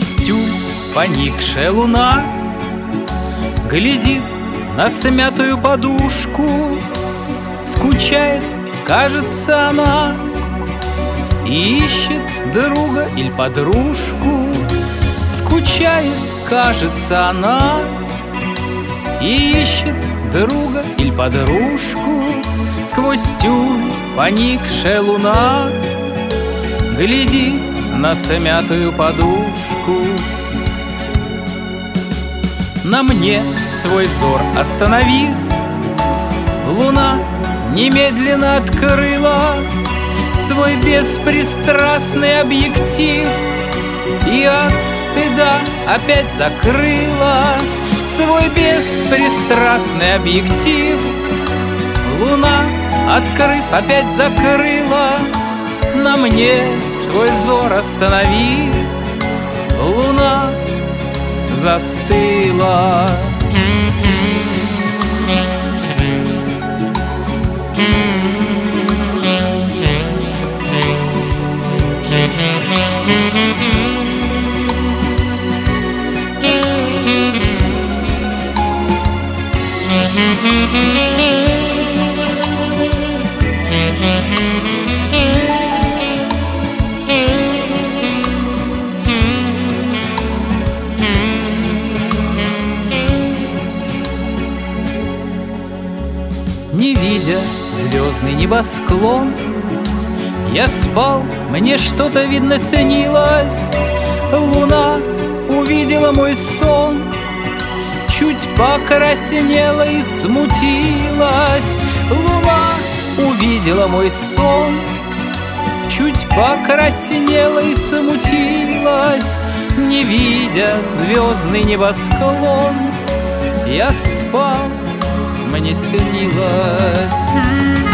Сквозь тюль поникшая луна глядит на смятую подушку. Скучает, кажется, она, и ищет друга или подружку. Скучает, кажется, она, и ищет друга или подружку. Сквозь тюль поникшая луна глядит на смятую подушку. На мне свой взор остановив, луна немедленно открыла свой беспристрастный объектив и от стыда опять закрыла свой беспристрастный объектив. Луна, открыв, опять закрыла. На мне свой взор остановив, луна застыла. Не видя звездный небосклон, я спал, мне что-то, видно, снилось. Луна увидела мой сон, чуть покраснела и смутилась. Луна увидела мой сон, чуть покраснела и смутилась. Не видя звездный небосклон, я спал, мне снилось.